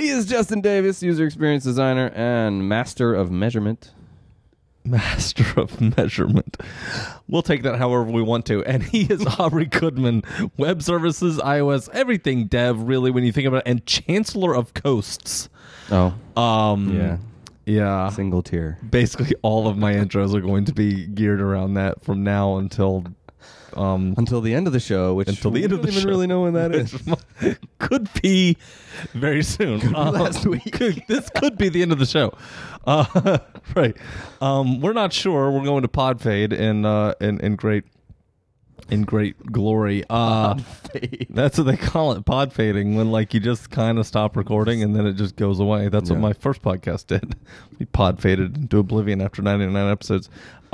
He is Justin Davis, user experience designer and master of measurement. Master of measurement. We'll take that however we want to. And he is Aubrey Goodman, web services, iOS, everything dev, really, when you think about it, and chancellor of coasts. Oh. Yeah. Yeah. Single tier. Basically, all of my intros are going to be geared around that from now until the end of the show, which until the end we of the don't even show. really know when that is. Could be very soon. Last week. This could be the end of the show. Right. We're not sure. We're going to Podfade in great glory. That's what they call it, pod fading, when like you just kind of stop recording and then it just goes away. That's what my first podcast did. We pod faded into oblivion after 99 episodes.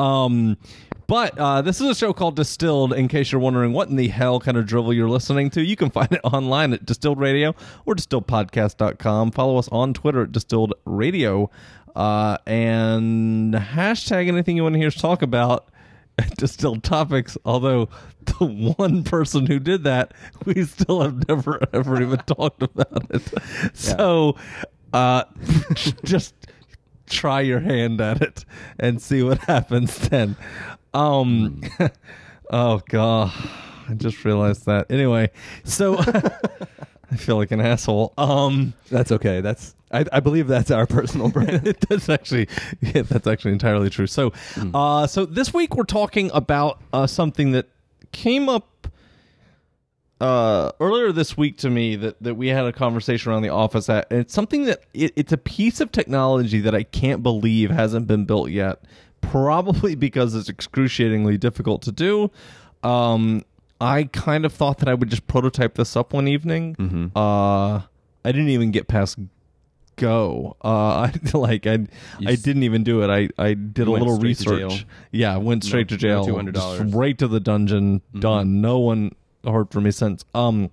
But this is a show called Distilled. In case you're wondering what in the hell kind of drivel you're listening to, you can find it online at Distilled Radio or distilledpodcast.com. Follow us on Twitter at Distilled Radio. And hashtag anything you want to hear us talk about at Distilled Topics. Although the one person who did that, we still have never ever even talked about it. So just try your hand at it and see what happens then. Oh god, I just realized that. Anyway, so I feel like an asshole. That's okay. I believe that's our personal brand. that's actually entirely true. So so this week we're talking about something that came up earlier this week to me that we had a conversation around the office at, and it's something that it's a piece of technology that I can't believe hasn't been built yet, probably because it's excruciatingly difficult to do. I kind of thought that I would just prototype this up one evening. Mm-hmm. I didn't even get past go. I didn't even do it. I did a little research. Yeah, went straight to jail. $200. Straight to the dungeon. Mm-hmm. Done. No one heard from me since. And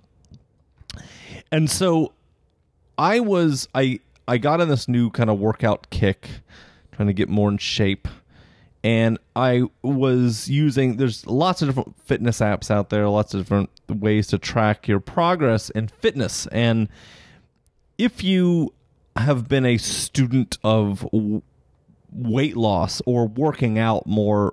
so I got in this new kind of workout kick, trying to get more in shape. And I was using, there's lots of different fitness apps out there, lots of different ways to track your progress in fitness. And if you have been a student of weight loss or working out more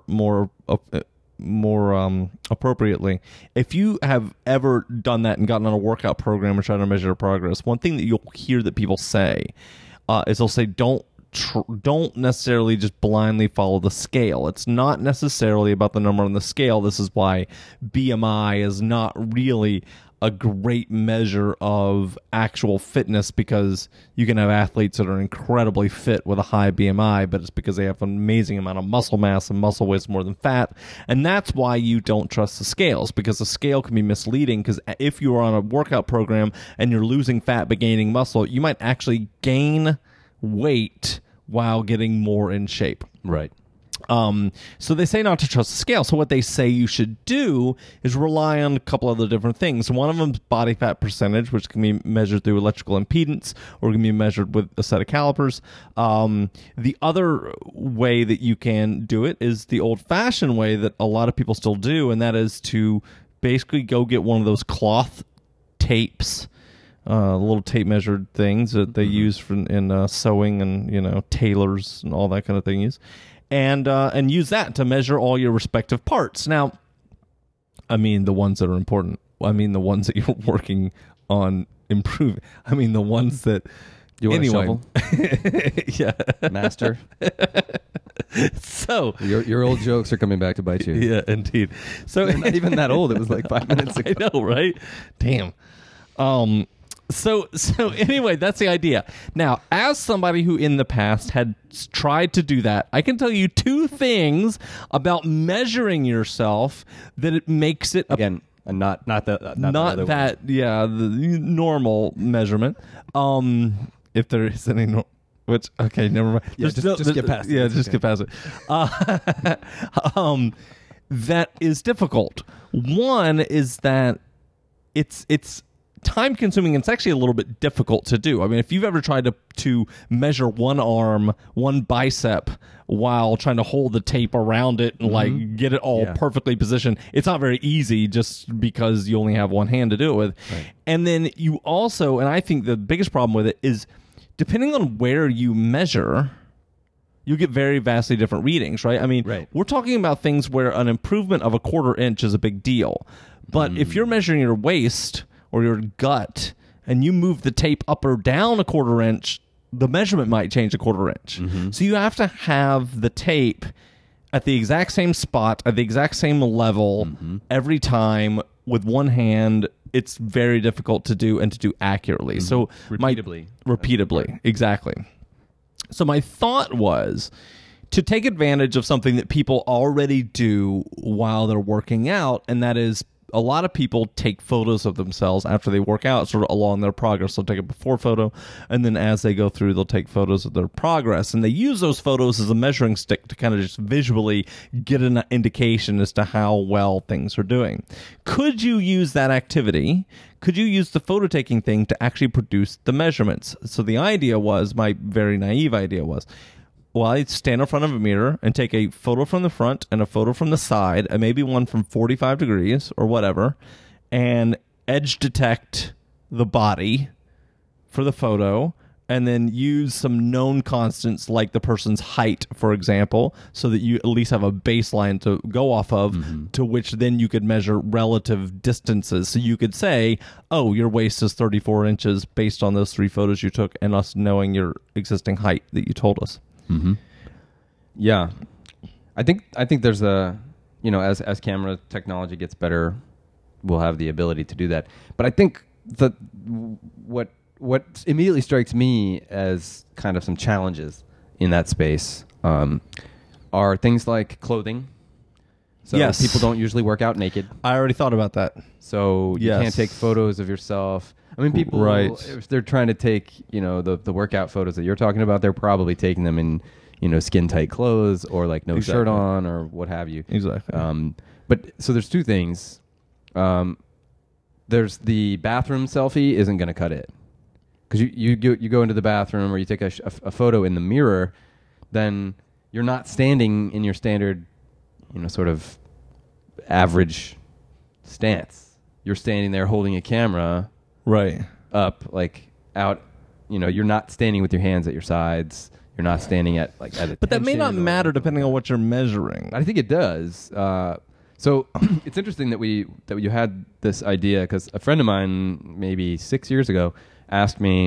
appropriately, if you have ever done that and gotten on a workout program and trying to measure progress, one thing that you'll hear that people say is they'll say, don't necessarily just blindly follow the scale. It's not necessarily about the number on the scale. This is why BMI is not really a great measure of actual fitness, because you can have athletes that are incredibly fit with a high BMI, but it's because they have an amazing amount of muscle mass, and muscle weighs more than fat. And that's why you don't trust the scales, because the scale can be misleading, because if you are on a workout program and you're losing fat but gaining muscle, you might actually gain weight while getting more in shape. Right. So they say not to trust the scale. So what they say you should do is rely on a couple other different things. One of them is body fat percentage, which can be measured through electrical impedance or can be measured with a set of calipers. The other way that you can do it is the old-fashioned way that a lot of people still do, and that is to basically go get one of those cloth tapes, little tape measured things that they use in sewing and tailors and all that kind of thing. And use that to measure all your respective parts. Now, I mean the ones that are important. I mean the ones that you're working on improving. I mean the ones that you want anyway. A shovel? Yeah, master. So your old jokes are coming back to bite you. Yeah, indeed. So they're not even that old. It was like 5 minutes ago. I know, right? Damn. So anyway, that's the idea. Now, as somebody who in the past had tried to do that, I can tell you two things about measuring yourself that it makes it again not the normal measurement. If there is any which okay, never mind. Yeah, just get past it. Yeah, just get past it. That is difficult. One is that it's time consuming. It's actually a little bit difficult to do. I mean, if you've ever tried to measure one arm, one bicep, while trying to hold the tape around it and like get it all perfectly positioned, it's not very easy just because you only have one hand to do it with. Right. And then you also, and I think the biggest problem with it is, depending on where you measure, you get very vastly different readings, right? I mean, we're talking about things where an improvement of a 1/4 inch is a big deal. But if you're measuring your waist or your gut and you move the tape up or down a 1/4 inch, the measurement might change a 1/4 inch. So you have to have the tape at the exact same spot, at the exact same level every time with one hand. It's very difficult to do and to do accurately. So repeatedly, exactly. So my thought was to take advantage of something that people already do while they're working out, and that is a lot of people take photos of themselves after they work out, sort of along their progress. They'll take a before photo, and then as they go through, they'll take photos of their progress. And they use those photos as a measuring stick to kind of just visually get an indication as to how well things are doing. Could you use that activity? Could you use the photo taking thing to actually produce the measurements? So the idea was, my very naive idea was, well, I'd stand in front of a mirror and take a photo from the front and a photo from the side, and maybe one from 45 degrees or whatever, and edge detect the body for the photo, and then use some known constants like the person's height, for example, so that you at least have a baseline to go off of, to which then you could measure relative distances. So you could say, oh, your waist is 34 inches based on those 3 photos you took and us knowing your existing height that you told us. Yeah, I think there's a, as camera technology gets better, we'll have the ability to do that. But I think that what immediately strikes me as kind of some challenges in that space are things like clothing. So people don't usually work out naked. I already thought about that. So you can't take photos of yourself. I mean, people, if they're trying to take, the workout photos that you're talking about, they're probably taking them in, skin tight clothes or like no shirt on or what have you. Exactly. But so there's 2 things. There's the bathroom selfie isn't going to cut it. Because you go into the bathroom or you take a photo in the mirror, then you're not standing in your standard, sort of average stance. You're standing there holding a camera up, like out. You're not standing with your hands at your sides. You're not standing at attention. But that may not matter depending on what you're measuring. I think it does. So it's interesting that you had this idea, because a friend of mine maybe 6 years ago asked me,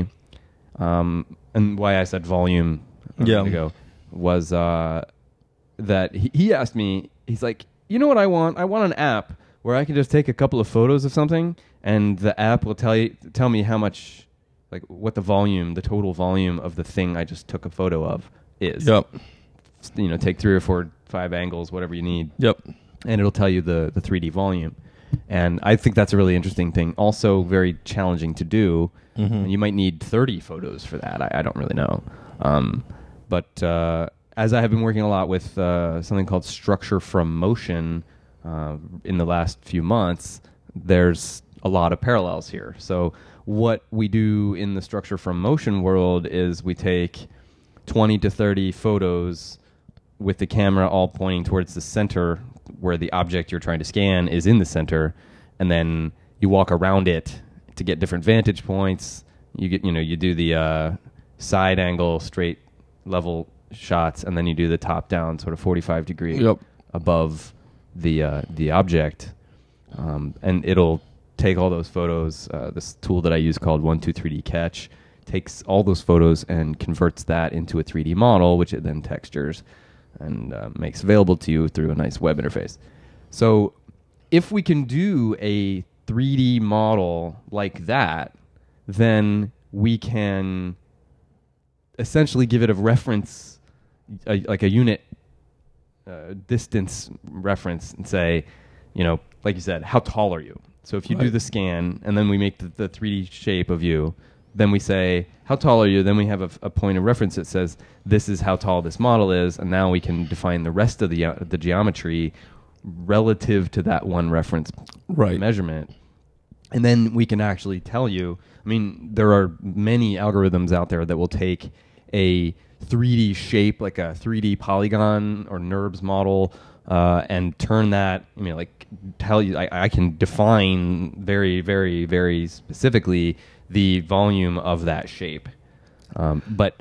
and why I said volume a minute ago was that he asked me, he's like, you know what I want? I want an app where I can just take a couple of photos of something, and the app will tell me how much, like what the total volume of the thing I just took a photo of is. Yep. Take 3 or 4, 5 angles, whatever you need. Yep. And it'll tell you the 3D volume. And I think that's a really interesting thing. Also very challenging to do. And you might need 30 photos for that. I don't really know. But as I have been working a lot with something called structure from motion in the last few months, there's a lot of parallels here. So what we do in the structure from motion world is we take 20 to 30 photos with the camera all pointing towards the center where the object you're trying to scan is in the center, and then you walk around it to get different vantage points. You do the side angle, straight level shots, and then you do the top down sort of 45 degree above the object, and it'll take all those photos. This tool that I use called 123D Catch takes all those photos and converts that into a 3D model, which it then textures and makes available to you through a nice web interface. So if we can do a 3D model like that, then we can essentially give it a reference, like a unit distance reference, and say, like you said, how tall are you? So if you do the scan and then we make the 3D shape of you, then we say, how tall are you? Then we have a point of reference that says, this is how tall this model is, and now we can define the rest of the geometry relative to that one reference measurement. And then we can actually tell you, I mean, there are many algorithms out there that will take a 3D shape, like a 3D polygon or NURBS model, and turn that, I mean, like, tell you, I can define very, very, very specifically the volume of that shape. But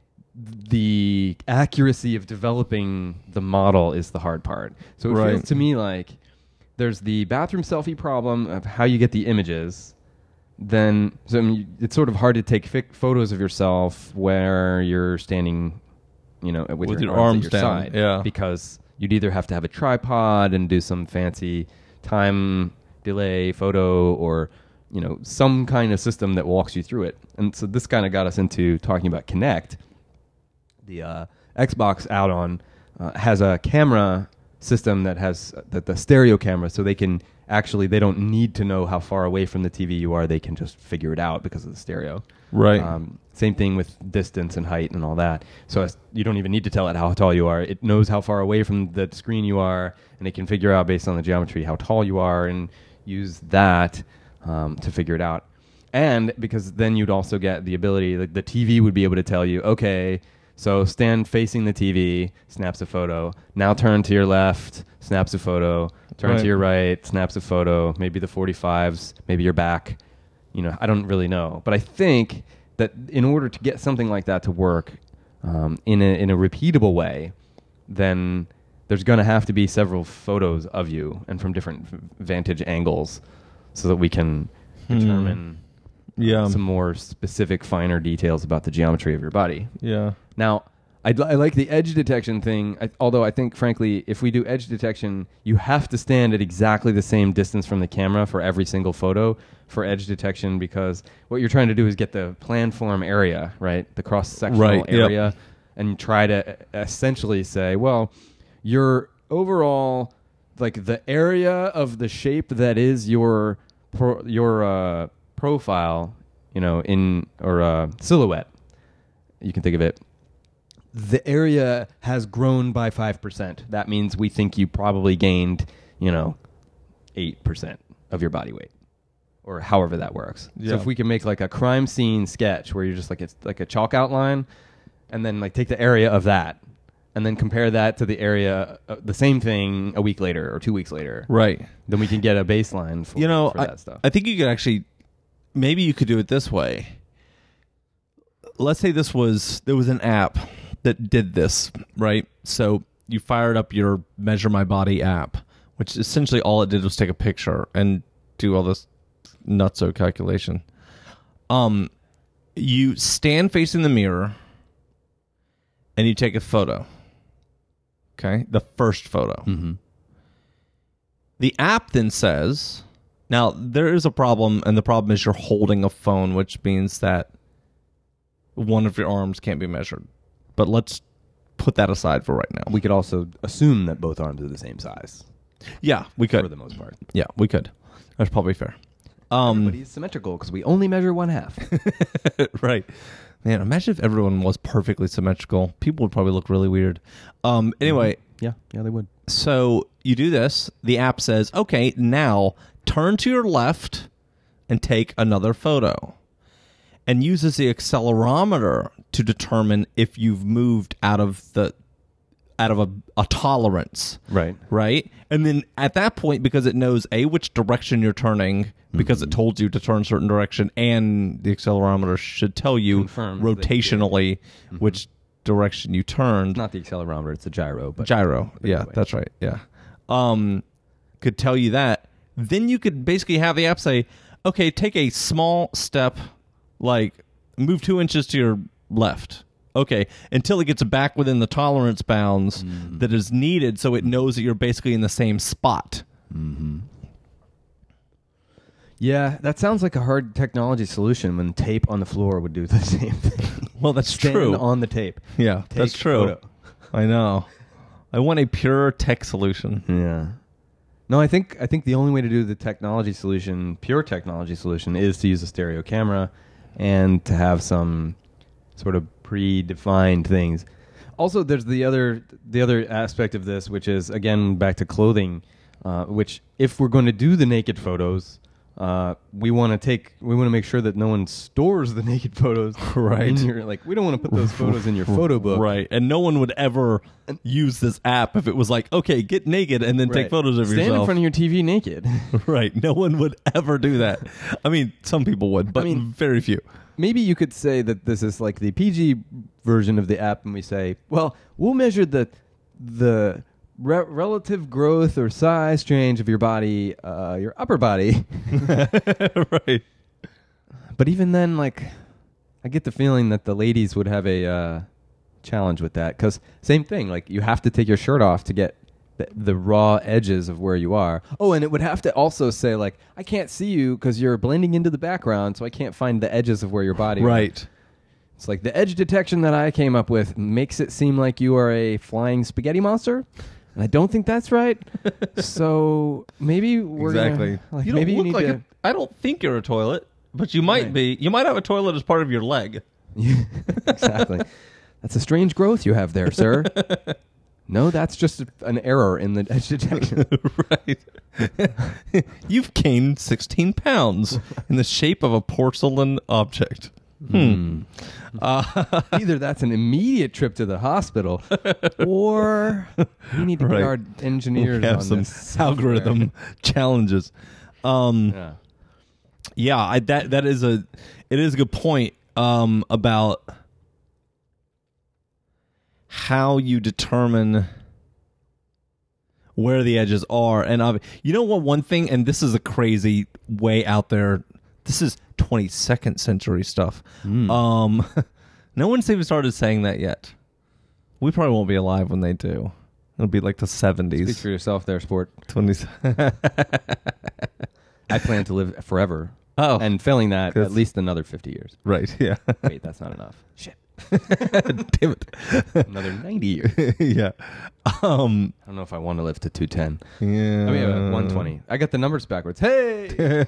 the accuracy of developing the model is the hard part. So it feels to me like there's the bathroom selfie problem of how you get the images. Then I mean, it's sort of hard to take photos of yourself where you're standing, with your arms at your down. side. Yeah. Because you'd either have to have a tripod and do some fancy time delay photo or, some kind of system that walks you through it. And so this kind of got us into talking about Kinect. The Xbox add-on has a camera system that has the stereo camera, so they don't need to know how far away from the TV you are. They can just figure it out because of the stereo. Right. Same thing with distance and height and all that. So you don't even need to tell it how tall you are. It knows how far away from the screen you are, and it can figure out based on the geometry how tall you are and use that to figure it out. And because then you'd also get the ability, the TV would be able to tell you, okay, so stand facing the TV, snaps a photo. Now turn to your left, snaps a photo. Turn to your right, snaps a photo. Maybe the 45s, maybe your back. I don't really know. But I think that in order to get something like that to work in a repeatable way, then there's going to have to be several photos of you and from different vantage angles so that we can determine some more specific, finer details about the geometry of your body. Yeah. Now, I like the edge detection thing, although I think, frankly, if we do edge detection, you have to stand at exactly the same distance from the camera for every single photo for edge detection, because what you're trying to do is get the planform area, right, the cross-sectional area, and try to essentially say, well, your overall, like the area of the shape that is your profile, or silhouette, you can think of it, the area has grown by 5%. That means we think you probably gained, 8% of your body weight, or however that works. Yeah. So if we can make like a crime scene sketch where you're just like, it's like a chalk outline, and then like take the area of that, and then compare that to the area, the same thing a week later or 2 weeks later. Right. Then we can get a baseline for that stuff. I think you could actually, maybe you could do it this way. Let's say there was an app that did this, right? So you fired up your Measure My Body app, which essentially all it did was take a picture and do all this nutso calculation. You stand facing the mirror and you take a photo. Okay? The first photo. Mm-hmm. The app then says, now there is a problem, and the problem is you're holding a phone, which means that one of your arms can't be measured. But let's put that aside for right now. We could also assume that both arms are the same size. Yeah, we could. For the most part. Yeah, we could. That's probably fair. Everybody's symmetrical because we only measure one half. Right. Man, imagine if everyone was perfectly symmetrical. People would probably look really weird. Anyway. Yeah, they would. So you do this. The app says, okay, now turn to your left and take another photo. And uses the accelerometer to determine if you've moved out of a tolerance. Right? And then at that point, because it knows which direction you're turning, because it told you to turn a certain direction, and the accelerometer should tell you rotationally which direction you turned. Not the accelerometer, it's a gyro. But gyro. Yeah, that's right. Yeah. Could tell you that. Then you could basically have the app say, okay, take a small step, like move 2 inches to your left. Okay, until it gets back within the tolerance bounds that is needed, so it knows that you're basically in the same spot. Mm-hmm. Yeah, that sounds like a hard technology solution when tape on the floor would do the same thing. Well, that's Stand true. on the tape. Yeah, Take that's true. Photo. I know. I want a pure tech solution. Yeah. No, I think the only way to do the technology solution, pure technology solution, is to use a stereo camera and to have some sort of predefined things. Also, there's the other aspect of this, which is, again, back to clothing, which if we're going to do the naked photos, we want to make sure that no one stores the naked photos. Right. In your, like, we don't want to put those photos in your photo book. Right. And no one would ever use this app if it was like, okay, get naked and then take Right. photos of Stand yourself. in front of your TV naked. Right. No one would ever do that. I mean, some people would, but very few. Maybe you could say that this is like the PG version of the app, and we say, well, we'll measure the relative growth or size change of your body, your upper body. Right. But even then, like, I get the feeling that the ladies would have a challenge with that, because same thing, like, you have to take your shirt off to get the raw edges of where you are. Oh, and it would have to also say, like, I can't see you because you're blending into the background, so I can't find the edges of where your body Right. are. It's like the edge detection that I came up with makes it seem like you are a flying spaghetti monster, and I don't think that's right. So maybe we're Exactly. gonna, like, You maybe don't you look need like I don't think you're a toilet, but you might Right. be. You might have a toilet as part of your leg. Exactly. That's a strange growth you have there, sir. No, that's just an error in the edge detection. Right. You've gained 16 pounds in the shape of a porcelain object. Either that's an immediate trip to the hospital, or we need to Right. get our engineers We have on some this algorithm challenges. Yeah. Yeah, that is a good point about how you determine where the edges are. And you know what, one thing, and this is a crazy way out there, this is 22nd century stuff. No one's even started saying that yet. We probably won't be alive when they do. It'll be like the 70s. Speak for yourself there, sport. 20s. I plan to live forever. Oh. And failing that, Good. at least another 50 years. Right, yeah. Wait, that's not enough. Shit. Damn it. Another 90 years. Yeah. I don't know if I want to live to 210. Yeah. I mean, 120. I got the numbers backwards. Hey!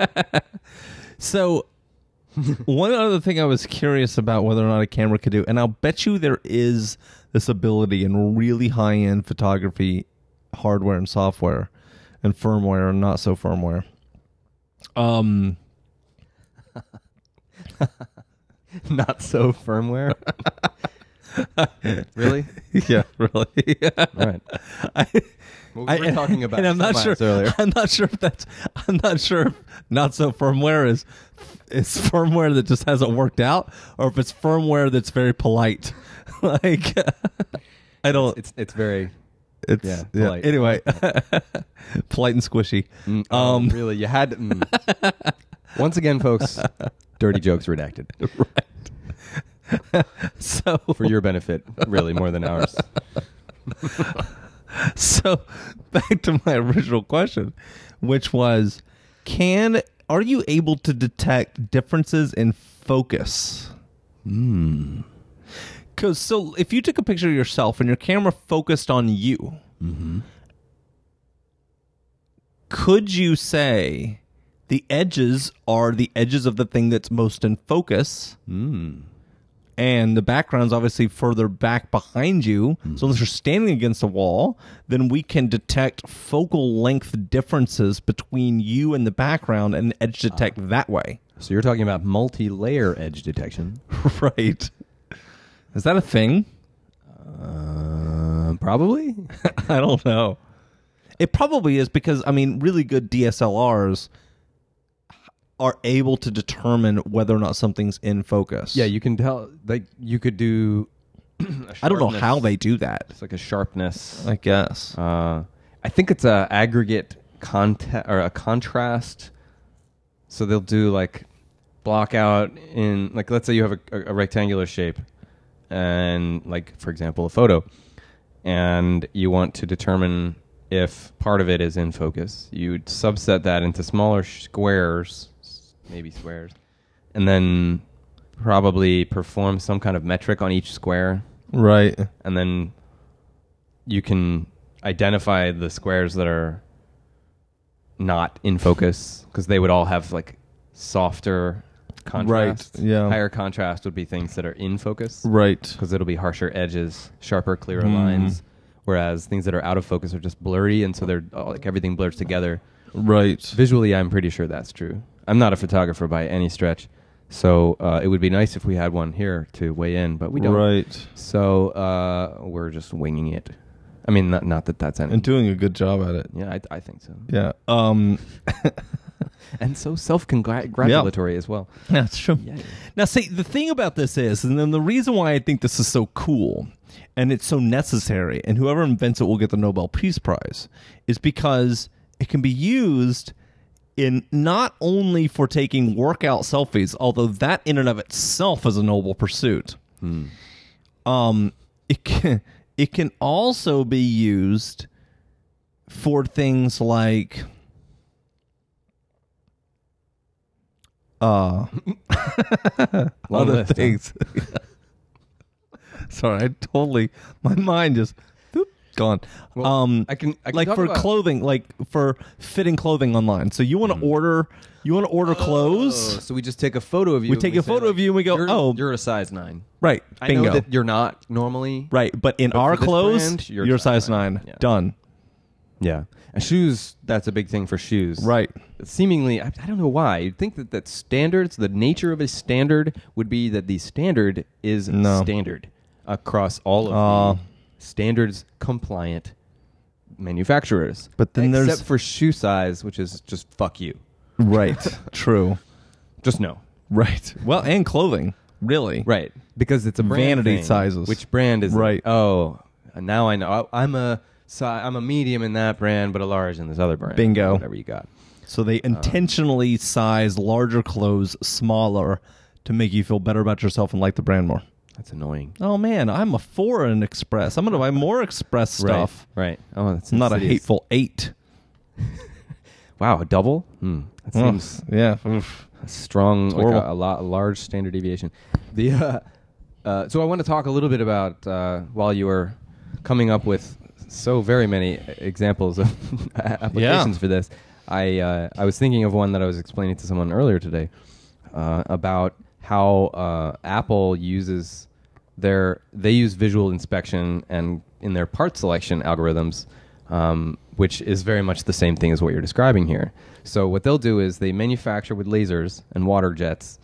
So, one other thing I was curious about whether or not a camera could do, and I'll bet you there is this ability in really high-end photography hardware and software and firmware and not so firmware. Not so firmware. Really? Yeah, really. All right. We were talking about and I'm not sure. semis earlier. I'm not sure if that's. I'm not sure if not so firmware is firmware that just hasn't worked out, or if it's firmware that's very polite. Like, I don't. It's very It's yeah, yeah. polite. Anyway, polite and squishy. really, you had to, once again, folks, dirty jokes redacted So for your benefit, really, more than ours. So back to my original question, which was, are you able to detect differences in focus? Because so if you took a picture of yourself and your camera focused on you, could you say the edges are the edges of the thing that's most in focus? And the background's obviously further back behind you. So unless you're standing against a wall, then we can detect focal length differences between you and the background and edge detect that way. So you're talking about multi-layer edge detection. Right. Is that a thing? Probably. I don't know. It probably is because, I mean, really good DSLRs are able to determine whether or not something's in focus. Yeah, you can tell. Like, you could do. I don't know how they do that. It's like a sharpness. I guess. I think it's a aggregate or a contrast. So they'll do like block out in, like, let's say you have a rectangular shape, and, like, for example, a photo, and you want to determine if part of it is in focus. You'd subset that into smaller squares, maybe squares, and then probably perform some kind of metric on each square. Right. And then you can identify the squares that are not in focus, because they would all have, like, softer contrast. Right, yeah. Higher contrast would be things that are in focus. Right. Because it'll be harsher edges, sharper, clearer lines. Whereas things that are out of focus are just blurry, and so they're like everything blurs together. Right. Visually, I'm pretty sure that's true. I'm not a photographer by any stretch, so it would be nice if we had one here to weigh in, but we don't. Right. So we're just winging it. I mean, not that that's any. And doing a good job at it. Yeah, I think so. Yeah. And so self-congratulatory as well. That's true. Yeah. Now, see, the thing about this is, and then the reason why I think this is so cool and it's so necessary, and whoever invents it will get the Nobel Peace Prize, is because it can be used in not only for taking workout selfies, although that in and of itself is a noble pursuit. It can also be used for things like other things. Sorry, my mind just gone. Well, I can like talk for about clothing, like for fitting clothing online. So you want to order clothes. So we just take a photo of you. We take a photo of you and we go, you're a size 9. Right. I Bingo. know that you're not normally. Right, but in our for this clothes, brand, you're size 9. Yeah. Done. Yeah. And shoes, that's a big thing for shoes. Right. Seemingly, I don't know why. You'd think that standards, the nature of a standard would be that the standard is standard across all of the standards compliant manufacturers. But then except for shoe size, which is just fuck you. Right. True. Just no. Right. Well, and clothing, really. Right. Because it's a brand Vanity thing. sizes. Which brand is Right. it? Oh, now I know. I'm a medium in that brand, but a large in this other brand. Bingo. Whatever you got. So they intentionally size larger clothes smaller to make you feel better about yourself and like the brand more. That's annoying. Oh, man, I'm a 4 in Express. I'm going to buy more Express stuff. Right. Oh, that's I'm not a insidious. hateful 8. Wow, a double? That seems yeah. Oof. strong, like horrible. a large standard deviation. So I want to talk a little bit about while you were coming up with so very many examples of applications for this. I was thinking of one that I was explaining to someone earlier today about how Apple uses they use visual inspection and in their part selection algorithms, which is very much the same thing as what you're describing here. So what they'll do is they manufacture with lasers and water jets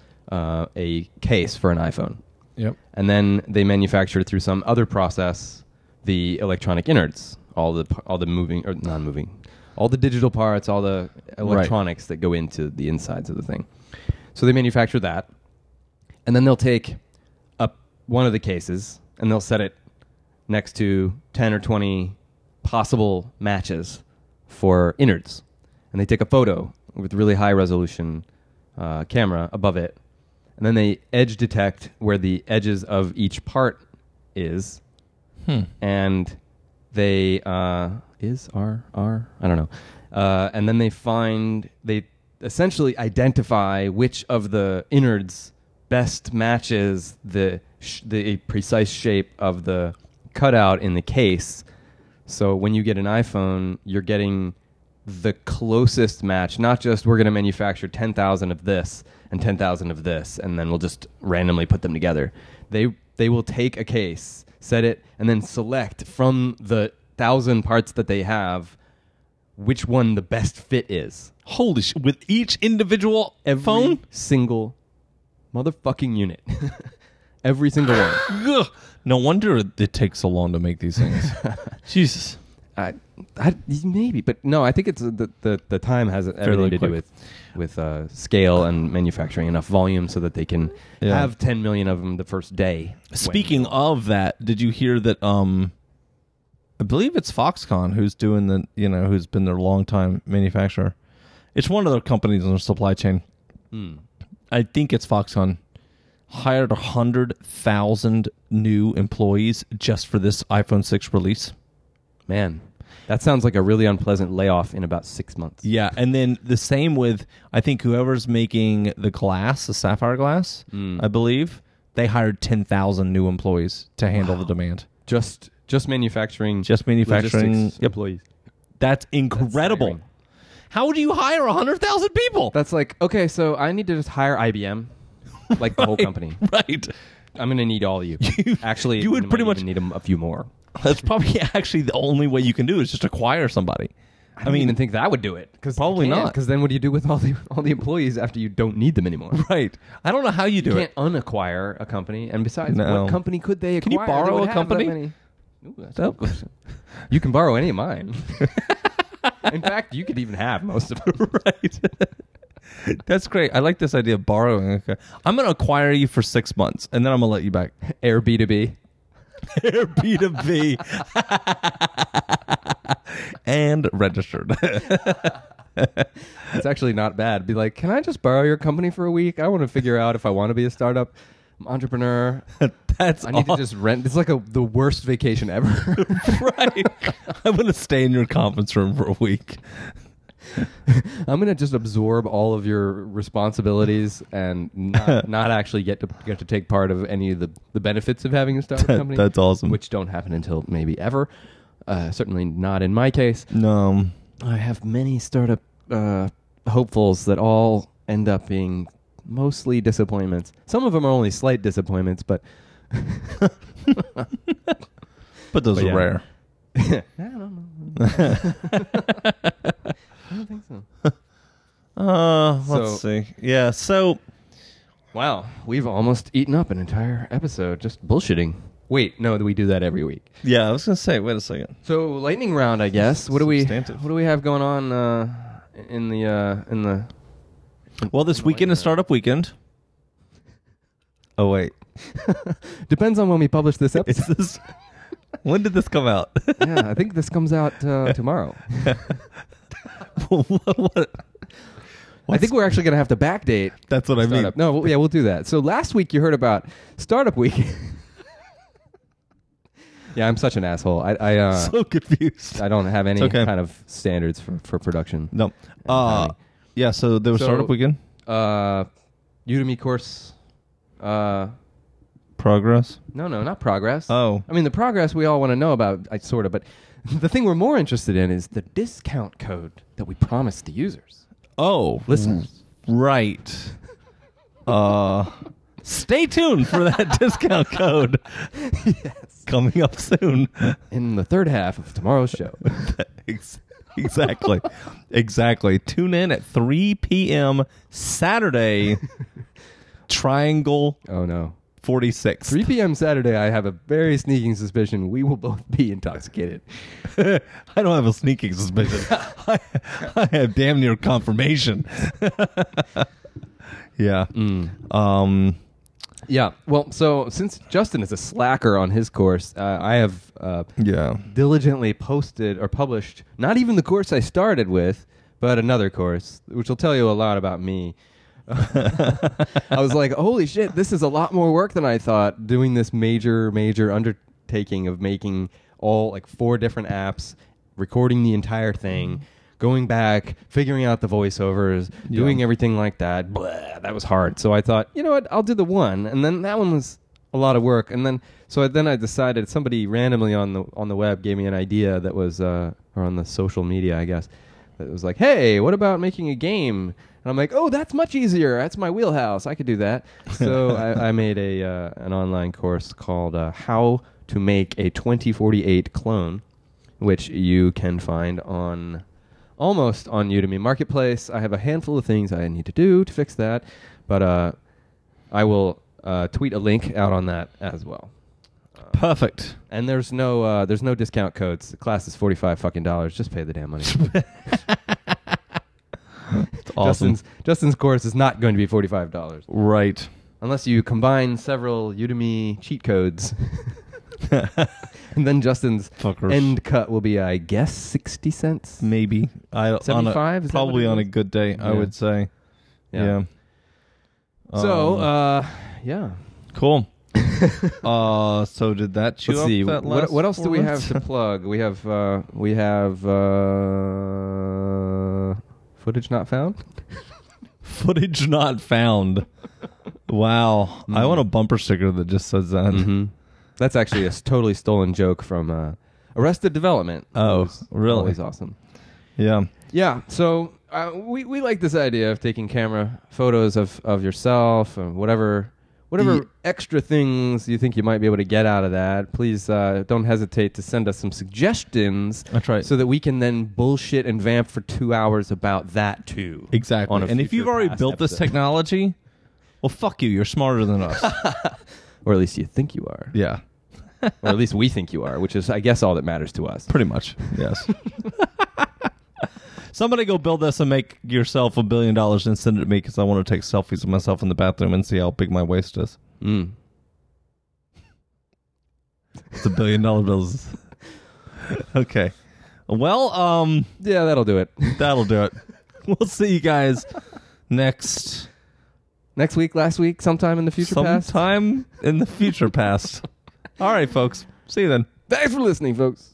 a case for an iPhone. Yep. And then they manufacture through some other process the electronic innards, all the moving or non-moving, all the digital parts, all the electronics that go into the insides of the thing. So they manufacture that, and then they'll take one of the cases and they'll set it next to 10 or 20 possible matches for innards, and they take a photo with really high resolution camera above it, and then they edge detect where the edges of each part is, and they I don't know, and then they essentially identify which of the innards best matches the precise shape of the cutout in the case. So when you get an iPhone, you're getting the closest match, not just we're going to manufacture 10,000 of this and 10,000 of this, and then we'll just randomly put them together. They will take a case, set it, and then select from the 1,000 parts that they have which one the best fit is. Holy shit. With each individual phone? Single motherfucking unit. Every single one. Ugh. No wonder it takes so long to make these things. Jesus. Maybe, but no, I think it's the time has everything to do with scale and manufacturing enough volume so that they can have 10 million of them the first day. Speaking of that, did you hear that? I believe it's Foxconn who's doing who's been their longtime manufacturer. It's one of their companies in their supply chain. I think it's Foxconn. Hired 100,000 new employees just for this iPhone 6 release. Man, that sounds like a really unpleasant layoff in about 6 months. Yeah, and then the same with, I think, whoever's making the glass, the sapphire glass, I believe, they hired 10,000 new employees to handle the demand. Just manufacturing. Just manufacturing employees. That's incredible. That's How do you hire 100,000 people? That's like, okay, so I need to just hire IBM, like the whole company. Right. I'm going to need all of you. Actually, you would pretty much need a few more. That's probably actually the only way you can do it is just acquire somebody. I don't even think that would do it. Probably not. Because then what do you do with all the employees after you don't need them anymore? Right. I don't know how you do You it. can't unacquire a company. And besides, No. what company could they acquire? Can you borrow that would a have that company? many? Ooh, that's a good question. You can borrow any of mine. In fact, you could even have most of them. Right. That's great. I like this idea of borrowing. Okay. I'm going to acquire you for 6 months, and then I'm going to let you back. Air B2B. Air B2B. And registered. It's actually not bad. Be like, can I just borrow your company for a week? I want to figure out if I want to be a startup entrepreneur. That's I need to just rent. It's like the worst vacation ever. right. I'm going to stay in your conference room for a week. I'm gonna just absorb all of your responsibilities and not actually get to take part of any of the benefits of having a startup company. That's awesome. Which don't happen until maybe ever. Certainly not in my case. No. I have many startup hopefuls that all end up being mostly disappointments. Some of them are only slight disappointments, but But yeah. are rare. I don't know. I don't think so. Let's see. Yeah, so Wow, we've almost eaten up an entire episode just bullshitting. Wait, no, we do that every week. yeah, I was going to say, wait a second. So lightning round, I guess. What do we have going on in the? Well, this weekend is startup weekend. Oh wait. Depends on when we publish this Is episode. this When did this come out? Yeah, I think this comes out tomorrow. What? I think we're actually going to have to backdate. That's what I mean. Startup. No, we'll do that. So last week you heard about Startup Week. Yeah, I'm such an asshole. I So confused. I don't have any okay. kind of standards for production. No. Yeah, so there was So- startup weekend. Udemy course. Progress. No, not progress. Oh. I mean, the progress we all want to know about, sort of, but the thing we're more interested in is the discount code that we promised the users. Oh. Listeners. Right. Stay tuned for that discount code. Yes. Coming up soon. In the third half of tomorrow's show. Exactly. Exactly. Tune in at 3 p.m. Saturday. Triangle Oh, no. 46. 3 p.m. Saturday, I have a very sneaking suspicion we will both be intoxicated. I don't have a sneaking suspicion. I have damn near confirmation. Yeah. Yeah. Well, so since Justin is a slacker on his course, I have Yeah. diligently posted or published not even the course I started with, but another course, which will tell you a lot about me. I was like, holy shit, this is a lot more work than I thought, doing this major undertaking of making all like 4 different apps, recording the entire thing, going back, figuring out the voiceovers, doing everything like that. Blah, that was hard. So I thought, you know what, I'll do the one. And then that one was a lot of work. And then I decided, somebody randomly on the web gave me an idea that was, or on the social media, I guess, that was like, hey, what about making a game? And I'm like, oh, that's much easier. That's my wheelhouse. I could do that. So I made an online course called How to Make a 2048 Clone, which you can find almost on Udemy Marketplace. I have a handful of things I need to do to fix that, but I will tweet a link out on that as well. Perfect. And there's no discount codes. The class is $45 fucking. Just pay the damn money. Awesome. Justin's course is not going to be $45. Right. Unless you combine several Udemy cheat codes. And then Justin's Fuckers. end cut will be, I guess, 60 cents? Maybe. 75? Is that Probably what it on a is? good day, I Yeah. would say. Yeah. So, yeah. Cool. So did that chew Let's up see. that last What else do we 4 have months? to plug? We have footage not found? Footage not found. Wow. I want a bumper sticker that just says that. Mm-hmm. That's actually a totally stolen joke from Arrested Development. Oh, It was really? Always awesome. Yeah. Yeah, so we like this idea of taking camera photos of yourself and whatever whatever extra things you think you might be able to get out of that, please don't hesitate to send us some suggestions. That's right. So that we can then bullshit and vamp for 2 hours about that too. Exactly. And if you've already built this technology, well, fuck you. You're smarter than us. Or at least you think you are. Yeah. Or at least we think you are, which is, I guess, all that matters to us. Pretty much. Yes. Somebody go build this and make yourself $1 billion and send it to me because I want to take selfies of myself in the bathroom and see how big my waist is. Mm. It's $1 billion bills. Okay. Well, yeah, that'll do it. That'll do it. We'll see you guys next week, last week, sometime in the future past. Sometime in the future past. All right, folks. See you then. Thanks for listening, folks.